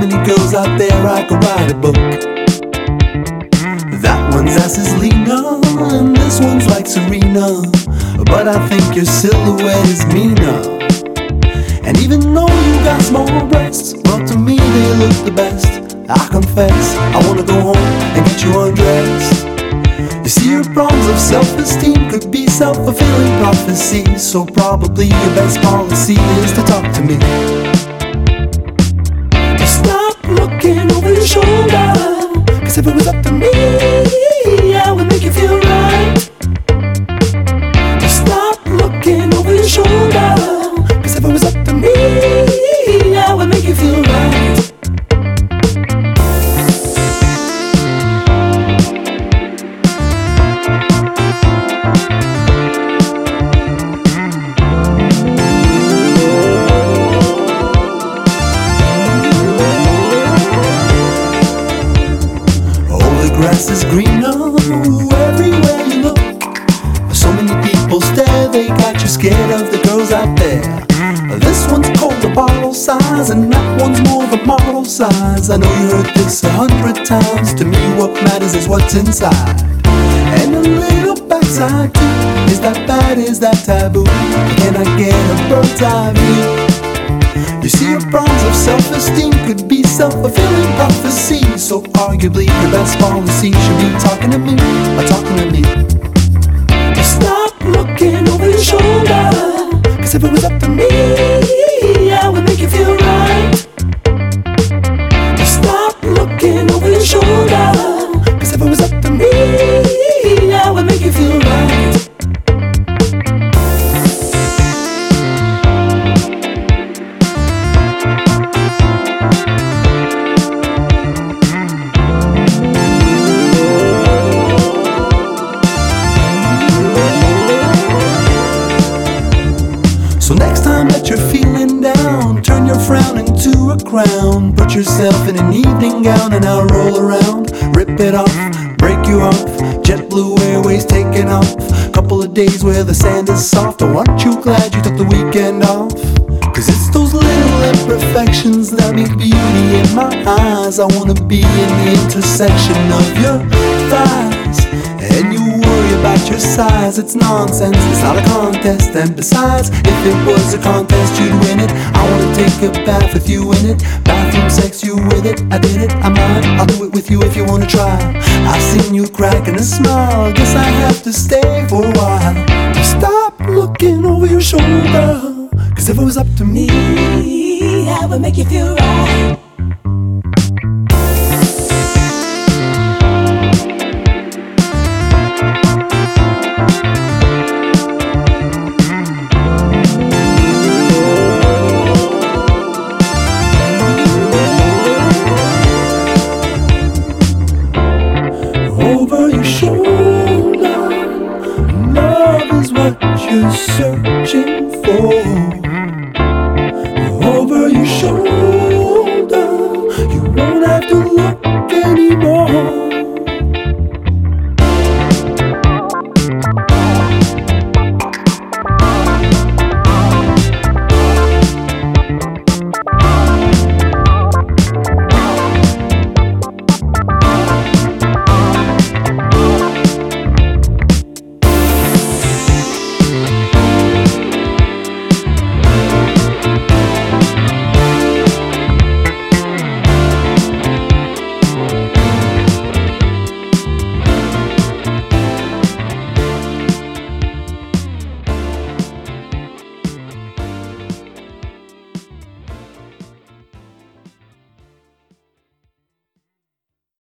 many girls out there I could write a book. That one's ass is Lena, and this one's like Serena, but I think your silhouette is meaner. And even though you got small breasts, well, to me they look the best. I confess, I wanna go home and get you undressed. You see, your problems of self-esteem could be self-fulfilling prophecies, so probably your best policy is to talk to me. Stop looking over your shoulder, 'cause if it was up to me, I would make you feel right. Stop looking over your shoulder, 'cause if it was up to me, I would make you feel right. Grass is greener everywhere you look. So many people stare, they got you scared of the girls out there. This one's called the bottle size, and that one's more the model size. I know you heard this 100 times. To me what matters is what's inside. And a little backside too. Is that bad, is that taboo? Can I get a bird's eye view? You see, your problems of self-esteem could be self-fulfilling prophecy, so arguably your best policy should be talking to me, or talking to me. Stop looking over your shoulder, 'cause if it was up to me, I would make you feel right. Stop looking over your shoulder, 'cause if it was up to me, I would make you feel right. So next time that you're feeling down, turn your frown into a crown. Put yourself in an evening gown and I'll roll around. Rip it off, break you off. JetBlue Airways taking off. Couple of days where the sand is soft. Oh, aren't you glad you took the weekend off? 'Cause it's those little imperfections that make beauty in my eyes. I wanna be in the intersection of your thighs. And you worry about your size, it's nonsense, it's not a contest. And besides, if it was a contest, you'd win it. I wanna take a bath with you in it. Bathroom sex, you with it, I did it, I'm mine. I'll do it with you if you wanna try. I've seen you cracking a smile, guess I have to stay for a while. Stop looking over your shoulder, 'cause if it was up to me, I would make you feel right. over your shoulder. Love is what you're searching